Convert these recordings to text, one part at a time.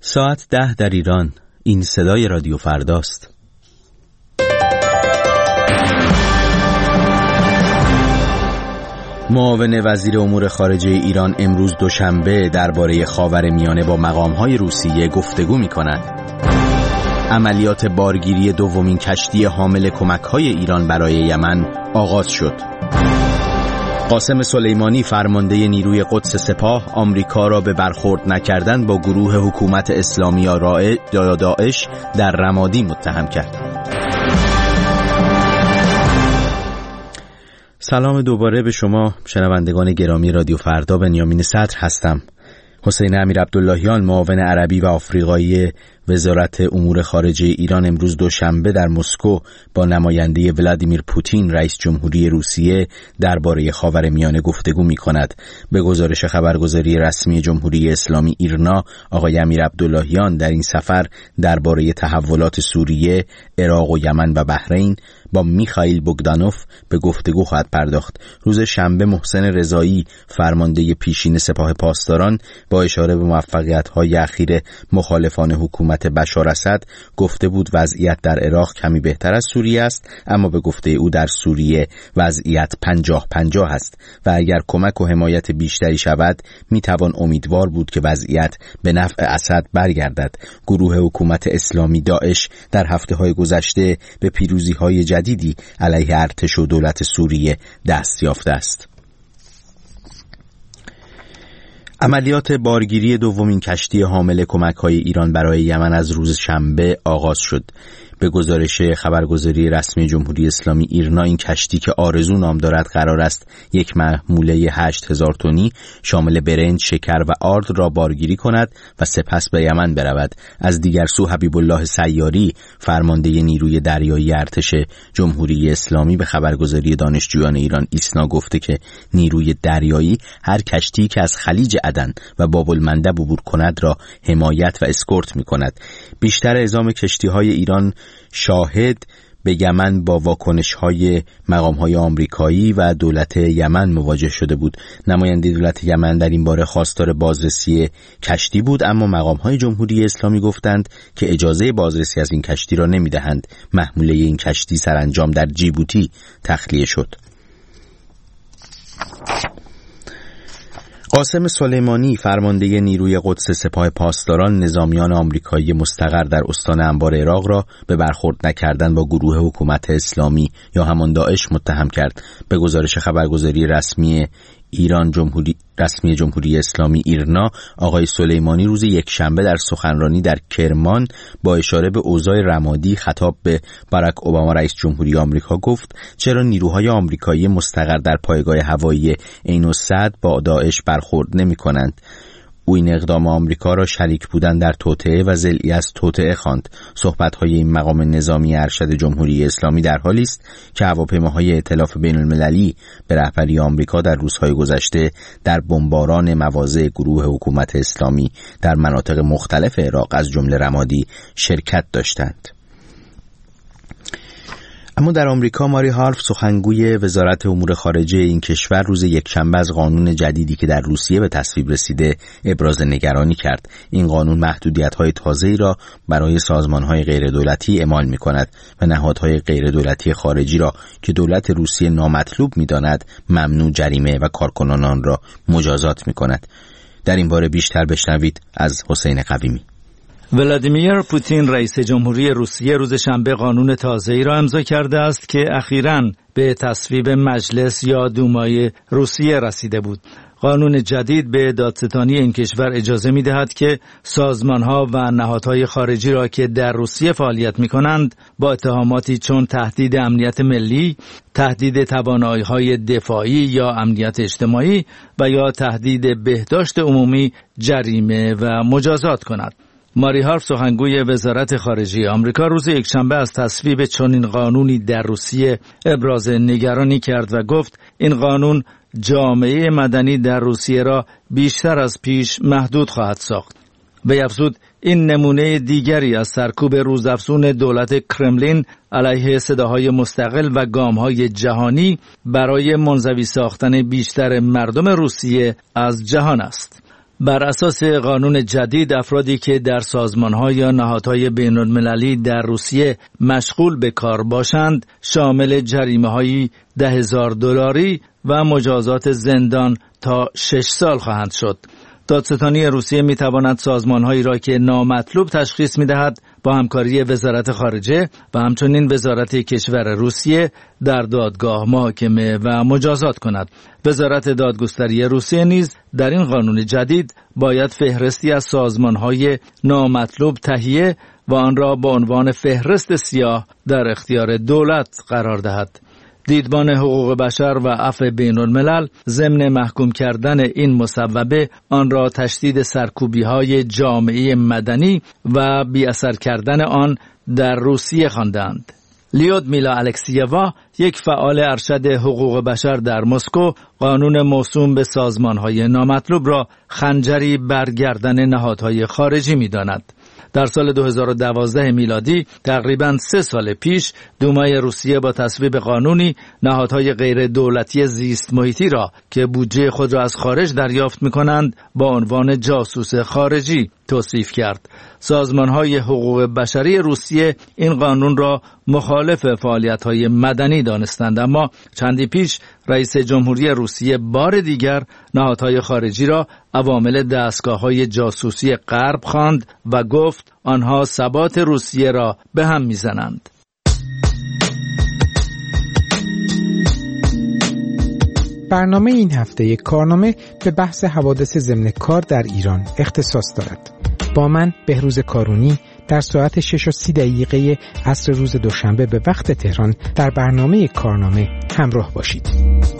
ساعت 10 در ایران. این صدای رادیو فرداست. معاون وزیر امور خارجه ایران امروز دوشنبه درباره خاورمیانه با مقام‌های روسیه گفتگو می‌کند. عملیات بارگیری دومین کشتی حامل کمک‌های ایران برای یمن آغاز شد. قاسم سلیمانی فرمانده نیروی قدس سپاه آمریکا را به برخورد نکردن با گروه حکومت اسلامی یا داعش در رمادی متهم کرد. سلام دوباره به شما شنوندگان گرامی رادیو فردا. بنیامین صدر هستم. حسین امیرعبداللهیان معاون عربی و آفریقایی وزارت امور خارجه ایران امروز دوشنبه در مسکو با نماینده ولادیمیر پوتین رئیس جمهوری روسیه درباره خاورمیانه گفتگو می‌کند. به گزارش خبرگزاری رسمی جمهوری اسلامی ایرنا، آقای امیرعبداللهیان در این سفر درباره تحولات سوریه، عراق و یمن و بحرین با میخائیل بوگدانوف به گفتگو خواهد پرداخت. روز شنبه محسن رضایی فرمانده پیشین سپاه پاسداران با اشاره به موفقیت‌های اخیر مخالفان حکومت بشار اسد گفته بود وضعیت در عراق کمی بهتر از سوریه است، اما به گفته او در سوریه وضعیت 50-50 است و اگر کمک و حمایت بیشتری شود میتوان امیدوار بود که وضعیت به نفع اسد برگردد. گروه حکومت اسلامی داعش در هفته‌های گذشته به پیروزی‌های جدیدی علیه ارتش و دولت سوریه دست یافته است. عملیات بارگیری دومین کشتی حامل کمک‌های ایران برای یمن از روز شنبه آغاز شد. به گزارش خبرگزاری رسمی جمهوری اسلامی ایرنا، این کشتی که آرزو نام دارد قرار است یک محموله 8000 تنی شامل برنج، شکر و آرد را بارگیری کند و سپس به یمن برود. از دیگر سو حبیب الله سیاری فرمانده نیروی دریایی ارتش جمهوری اسلامی به خبرگزاری دانشجویان ایران ایسنا گفته که نیروی دریایی هر کشتی که از خلیج عدن و باب المندب عبور کند را حمایت و اسکورت می‌کند. بیشتر اعزام کشتی‌های ایران شاهد به یمن با واکنش‌های مقام‌های آمریکایی و دولت یمن مواجه شده بود. نماینده دولت یمن در این باره خواستار بازرسی کشتی بود، اما مقام‌های جمهوری اسلامی گفتند که اجازه بازرسی از این کشتی را نمی‌دهند. محموله این کشتی سرانجام در جیبوتی تخلیه شد. قاسم سلیمانی فرمانده نیروی قدس سپاه پاسداران نظامیان آمریکایی مستقر در استان انبار عراق را به برخورد نکردن با گروه حکومت اسلامی یا همان داعش متهم کرد. به گزارش خبرگزاری رسمی جمهوری اسلامی ایرنا، آقای سلیمانی روز یکشنبه در سخنرانی در کرمان با اشاره به اوضاع رمادی خطاب به باراک اوباما رئیس جمهوری آمریکا گفت چرا نیروهای آمریکایی مستقر در پایگاه هوایی عین السد با داعش برخورد نمی‌کنند؟ او این اقدام آمریکا را شریک بودن در توطئه و ضلعی از توطئه خواند. صحبت‌های این مقام نظامی ارشد جمهوری اسلامی در حالی است که هواپیماهای ائتلاف بین‌المللی به رهبری آمریکا در روزهای گذشته در بمباران مواضع گروه حکومت اسلامی در مناطق مختلف عراق از جمله رمادی شرکت داشتند. اما در آمریکا ماری هارف سخنگوی وزارت امور خارجه این کشور روز یکشنبه از قانون جدیدی که در روسیه به تصویب رسیده ابراز نگرانی کرد. این قانون محدودیت‌های تازه‌ای را برای سازمان‌های غیردولتی اعمال می‌کند و نهادهای غیردولتی خارجی را که دولت روسیه نامطلوب می‌داند ممنوع جریمه و کارکنانان را مجازات می‌کند. در این باره بیشتر بشنوید از حسین قویمی. ولادیمیر پوتین رئیس جمهوری روسیه روز شنبه قانون تازه‌ای را امضا کرده است که اخیراً به تصویب مجلس یا دومای روسیه رسیده بود. قانون جدید به دادستانی این کشور اجازه می‌دهد که سازمان‌ها و نهادهای خارجی را که در روسیه فعالیت می‌کنند با اتهاماتی چون تهدید امنیت ملی، تهدید توانایی‌های دفاعی یا امنیت اجتماعی و یا تهدید بهداشت عمومی جریمه و مجازات کند. ماری هارف سخنگوی وزارت خارجه آمریکا روز یکشنبه از تصویب چنین قانونی در روسیه ابراز نگرانی کرد و گفت این قانون جامعه مدنی در روسیه را بیشتر از پیش محدود خواهد ساخت. وی افزود این نمونه دیگری از سرکوب روزافزون دولت کرملین علیه صداهای مستقل و گام‌های جهانی برای منزوی ساختن بیشتر مردم روسیه از جهان است. بر اساس قانون جدید افرادی که در سازمان‌ها یا نهادهای بین‌المللی در روسیه مشغول به کار باشند شامل جریمه‌های $10,000 و مجازات زندان تا 6 سال خواهند شد. دادستانی روسیه می‌تواند سازمان‌هایی را که نامطلوب تشخیص می‌دهد با همکاری وزارت خارجه و همچنین وزارت کشور روسیه در دادگاه محاکمه و مجازات کند. وزارت دادگستری روسیه نیز در این قانون جدید باید فهرستی از سازمان‌های نامطلوب تهیه و آن را به عنوان فهرست سیاه در اختیار دولت قرار دهد. دیدبان حقوق بشر و عفو بین الملل ضمن محکوم کردن این مصوبه آن را تشدید سرکوبی‌های جامعه مدنی و بی اثر کردن آن در روسیه خواندند. لیودمیلا الکسیوا، یک فعال ارشد حقوق بشر در مسکو، قانون موسوم به سازمان‌های نامطلوب را خنجری بر گردن نهادهای خارجی می‌داند. در سال 2012 میلادی تقریباً 3 سال پیش دومای روسیه با تصویب قانونی نهادهای غیر دولتی زیست محیطی را که بودجه خود را از خارج دریافت می‌کنند با عنوان جاسوس خارجی توصیف کرد. سازمان‌های حقوق بشری روسیه این قانون را مخالف فعالیت‌های مدنی دانستند، اما چندی پیش رئیس جمهوری روسیه بار دیگر نهادهای خارجی را عوامل دستگاه‌های جاسوسی غرب خواند و گفت آنها ثبات روسیه را به هم می‌زنند. برنامه این هفته کارنامه به بحث حوادث ضمن کار در ایران اختصاص دارد. با من بهروز کارونی در ساعت 6:30 عصر روز دوشنبه به وقت تهران در برنامه کارنامه همراه باشید.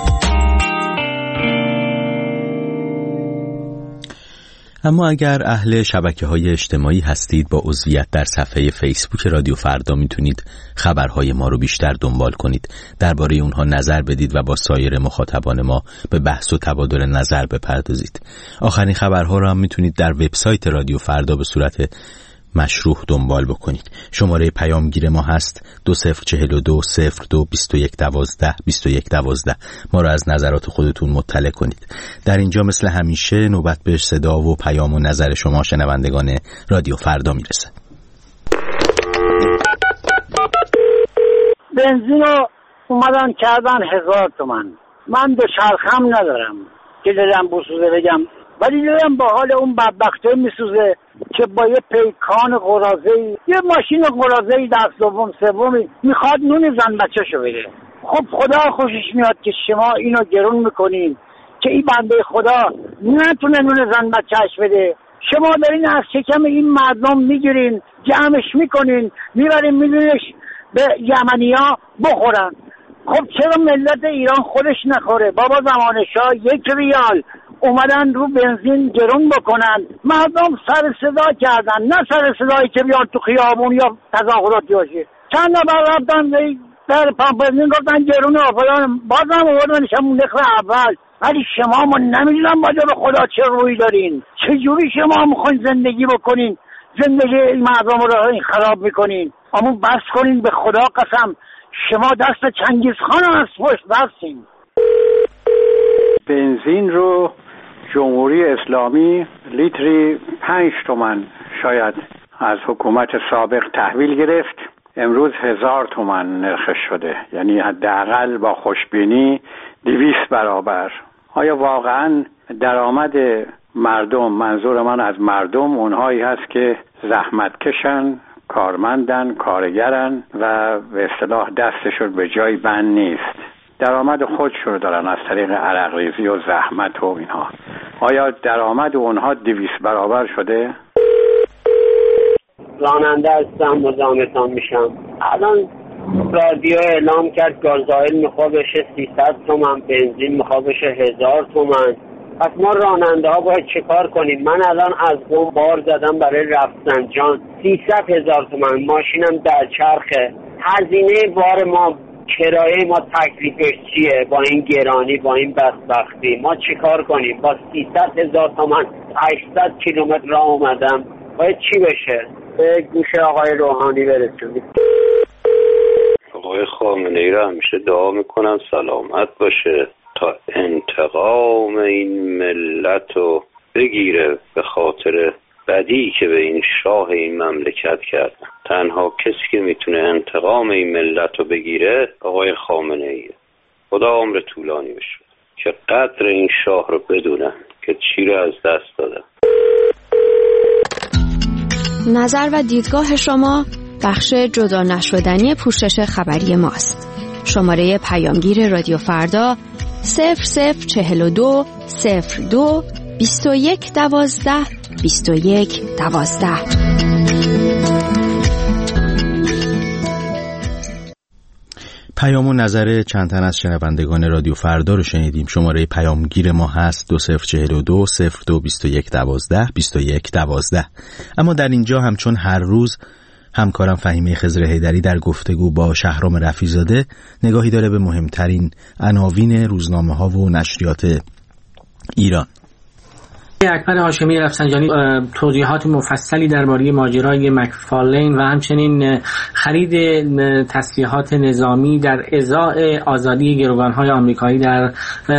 اما اگر اهل شبکه‌های اجتماعی هستید با عضویت در صفحه فیسبوک رادیو فردا میتونید خبرهای ما رو بیشتر دنبال کنید، درباره اونها نظر بدید و با سایر مخاطبان ما به بحث و تبادل نظر بپردازید. آخرین خبرها رو هم میتونید در وبسایت رادیو فردا به صورت مشروح دنبال بکنید. شماره پیامگیر ما هست 2042 02 21 12 21 12. ما را از نظرات خودتون مطلع کنید. در اینجا مثل همیشه نوبت به صدا و پیام و نظر شما شنوندگان رادیو فردا میرسه. بنزین رو اومدن کردن 1000 تومان. من به چرخم ندارم که دلم بسوزه بگم، ولی دلم با حال اون بدبخته میسوزه که با یه پیکان قرازه‌ای، یه ماشین قرازه‌ای در دوم سومی میخواد نون زن بچه‌شو بده. خب خدا خوشش میاد که شما اینو گرون میکنین که این بنده خدا نتونه نون زن بچه‌ش بده. شما دارین از شکم این مردم میگیرین، جمعش میکنین، میبرین میدونش به یمنی‌ها بخورن. خب چرا ملت ایران خودش نخوره؟ بابا زمان شاه 1 ریال اومدن رو بنزین گرون بکنن، مردم سر صدا کردن، نه سر صدایی که بیان تو خیابون یا تظاهراتی باشه. چند نفر رفتن در پمپ بنزین گفتن گرونه فلان، بازم آوردنش همون نرخ اول. ولی شما ما نمیدونم باجا به خدا چه روی دارین، چجوری شما میخواین زندگی بکنین، زندگی مردم رو خراب میکنین. اما بس کنین، به خدا قسم شما دست چنگیزخان از پشت بستین. بنزین رو جمهوری اسلامی لیتری 5 تومان شاید از حکومت سابق تحویل گرفت، امروز 1000 تومان نرخش شده، یعنی حداقل با خوشبینی 200 برابر. آیا واقعا درآمد مردم، منظور من از مردم اونهایی هست که زحمت کشن، کارمندن، کارگرن و به اصطلاح دستشون به جای بند نیست، درآمد خودشون رو دارن از طریق عرق ریزی و زحمت و اینها، آیا درآمد اونها 200 برابر شده؟ راننده هستم، مزاحمتان میشم. الان رادیو اعلام کرد گازوئیل میخواد بشه 300 تومان، بنزین میخواد بشه 1000 تومان. پس ما راننده ها باید چه کار کنیم؟ من الان از قم بار زدم برای رفسنجان 300,000 تومان، ماشینم در چرخه. هزینه بار ما، کرایه ما تکلیفش چیه با این گرانی، با این بدبختی؟ ما چه کار کنیم؟ با 300,000 تومان 800 کیلومتر راه اومدم، باید چی بشه؟ به گوش آقای روحانی برسونیم. آقای خامنه‌ای را همیشه دعا میکنم سلامت باشه تا انتقام این ملت و بگیره به خاطر بدی که به این شاه این مملکت کرد. تنها کسی که میتونه انتقام این ملت رو بگیره آقای خامنه ایه. خدا عمر طولانی بشه که قدر این شاه رو بدونن که چی رو از دست دادن. نظر و دیدگاه شما بخش جدا نشدنی پوشش خبری ماست. شماره پیامگیر رادیو فردا 0042 02 21 12 21 12. پیام و نظر چند تن از شنوندگان رادیو فردا رو شنیدیم. شماره پیامگیر ما هست 2042 02 21 12 21 12. اما در اینجا همچون هر روز همکارم فهیمه خضر حیدری در گفتگو با شهرام رفیع‌زاده نگاهی داره به مهمترین عناوین روزنامه‌ها و نشریات ایران. اکبر هاشمی رفسنجانی توضیحات مفصلی درباره ماجرای مکفارلین و همچنین خرید تسلیحات نظامی در ازاء آزادی گروگان‌های آمریکایی در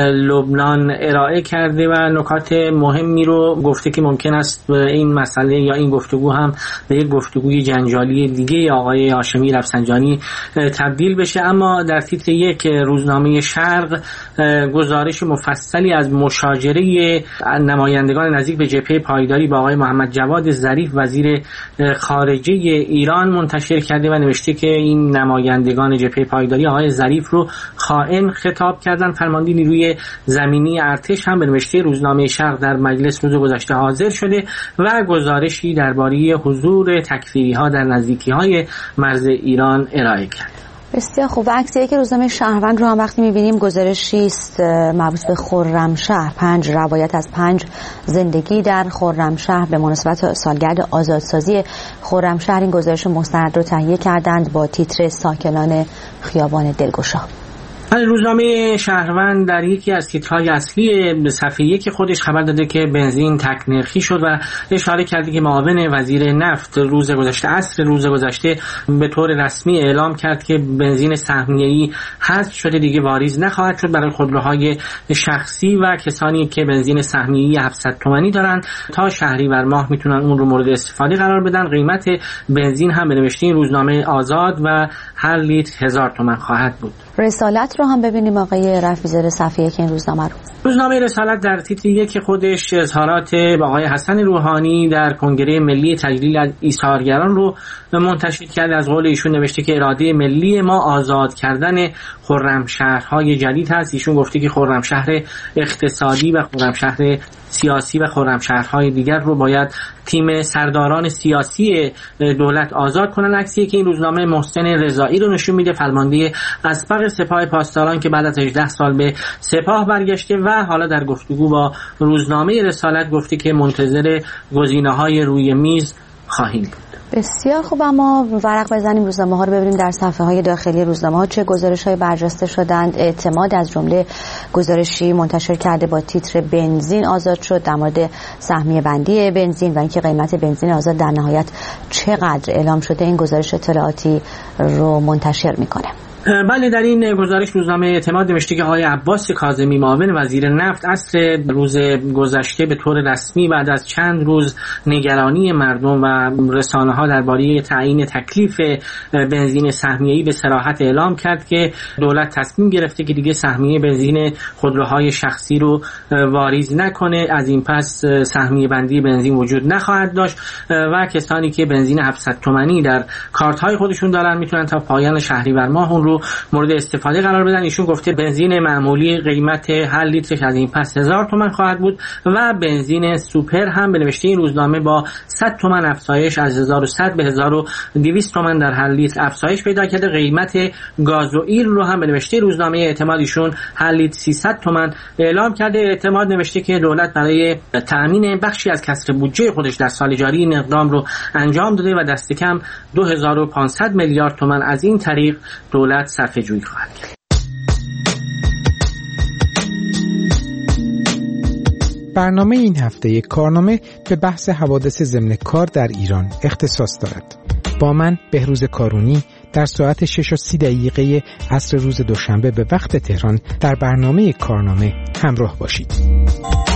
لبنان ارائه کرده و نکات مهمی رو گفته که ممکن است این مسئله یا این گفتگو هم به یک گفتگوی جنجالی دیگه آقای هاشمی رفسنجانی تبدیل بشه. اما در تیتر یک روزنامه شرق گزارش مفصلی از مشاجره نمایندگان نزدیک به جبهه پایداری با آقای محمد جواد ظریف وزیر خارجه ایران منتشر کرده و نوشته که این نمایندگان جبهه پایداری آقای ظریف رو خائن خطاب کردن. فرمانده نیروی زمینی ارتش هم به نوشته روزنامه شرق در مجلس روز گذشته حاضر شده و گزارشی درباره حضور تکفیری‌ها در نزدیکی‌های مرز ایران ارائه کرد. بسیار خوب. و عکسی که روزنامه شهروند رو هم وقتی می‌بینیم گزارشی است مربوط به خرمشهر، 5 روایت از 5 زندگی در خرمشهر به مناسبت سالگرد آزادسازی خرمشهر. این گزارش مستند رو تهیه کردند با تیتر ساکنان خیابان دلگشا. روزنامه شهروند در یکی از تیترهای اصلی صفحه یک خودش خبر داده که بنزین تک‌نرخی شد و اشاره کرده که معاون وزیر نفت روز گذشته عصر روز گذشته به طور رسمی اعلام کرد که بنزین سهمیه‌ای حذف شده، دیگه واریز نخواهد شد برای خودروهای شخصی و کسانی که بنزین سهمیه‌ای 700 تومانی دارن تا شهریور ماه میتونن اون رو مورد استفاده قرار بدن. قیمت بنزین هم به نوشته روزنامه آزاد و هر لیتر 1000 تومان خواهد بود. رسالت رو هم ببینیم آقای رفیع‌زاده صفحه که این روزنامه رو. روزنامه رسالت در تیتر یک خودش اظهارات آقای حسن روحانی در کنگره ملی تجلیل از ایثارگران رو منتشر کرده. از قول ایشون نوشته که اراده ملی ما آزاد کردن خرمشهرهای جدید هست. ایشون گفته که خرمشهر اقتصادی و خرمشهر سیاسی و خرمشهرهای دیگر رو باید تیم سرداران سیاسی دولت آزاد کنن. عکسی که این روزنامه محسن رضایی رو نشون میده، فرمانده اسبق سپاه پاسداران که بعد از 18 سال به سپاه برگشته و حالا در گفتگو با روزنامه رسالت گفته که منتظر گزینه‌های روی میز خواهیم بود. بسیار خوب. اما ورق بزنیم روزنامه ها رو ببینیم در صفحه های داخلی روزنامه ها چه گزارش های برجسته شدند. اعتماد از جمله گزارشی منتشر کرده با تیتر بنزین آزاد شد در مورد سهمیه بندی بنزین و اینکه قیمت بنزین آزاد در نهایت چقدر اعلام شده. این گزارش اطلاعاتی رو منتشر میکنه. بله، در این گزارش روزنامه اعتماد نوشته که آقای عباس کاظمی معاون وزیر نفت عصر روز گذشته به طور رسمی بعد از چند روز نگرانی مردم و رسانه‌ها درباره تعیین تکلیف بنزین سهمیه‌ای به صراحت اعلام کرد که دولت تصمیم گرفته که دیگه سهمیه بنزین خودروهای شخصی رو واریز نکنه. از این پس سهمیه بندی بنزین وجود نخواهد داشت و کسانی که بنزین 700 تومانی در کارت‌های خودشون دارن میتونن تا پایان شهریور ماه اون رو مورد استفاده قرار بدن. ایشون گفته بنزین معمولی قیمت هر لیترش از این پس 1000 تومان خواهد بود و بنزین سوپر هم به نوشته این روزنامه با 100 تومان افزایش از 1100 به 1200 تومان در هر لیتر افزایش پیدا کرده. قیمت گازوئیل رو هم به نوشته روزنامه اعتماد ایشون هر لیتر 300 تومان اعلام کرده. اعتماد نوشته که دولت برای تامین بخشی از کسر بودجه خودش در سال جاری این اقدام رو انجام داده و دست کم 2500 میلیارد تومان از این طریق دولت صرفه جویی خواهد کرد. برنامه این هفته کارنامه به بحث حوادث ضمن کار در ایران اختصاص دارد. با من بهروز کارونی در ساعت 6:30 عصر روز دوشنبه به وقت تهران در برنامه کارنامه همراه باشید.